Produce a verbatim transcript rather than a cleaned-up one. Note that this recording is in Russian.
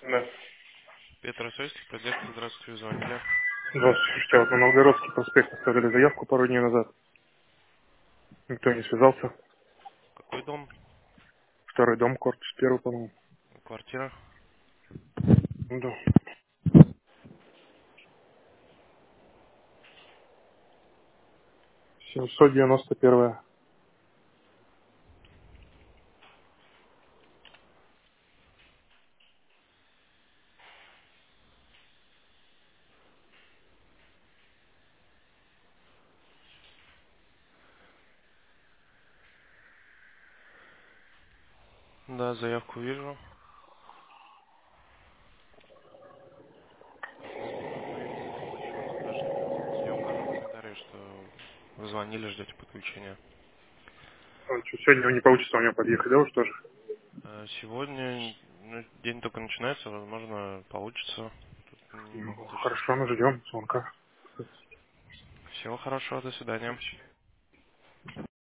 Да. Петр Осойский, поддержка, здравствуйте, вы звонили. Здравствуйте. Слушайте, а вот на Новгородский проспект оставили заявку пару дней назад. Никто не связался. Какой дом? Второй дом, корпус первый, по-моему. Квартира? Ну да. семьсот девяносто первая. Да, заявку вижу. Так, ну тут по этому счету даже не указан в комментарии, что вы звонили, ждете подключения. А что, сегодня не получится у меня подъехать, да, уж тоже? Э, Сегодня ну, день только начинается, возможно, получится. Тут не Ну, могу точно хорошо, мы сказать. ждем звонка. Всего хорошего, до свидания.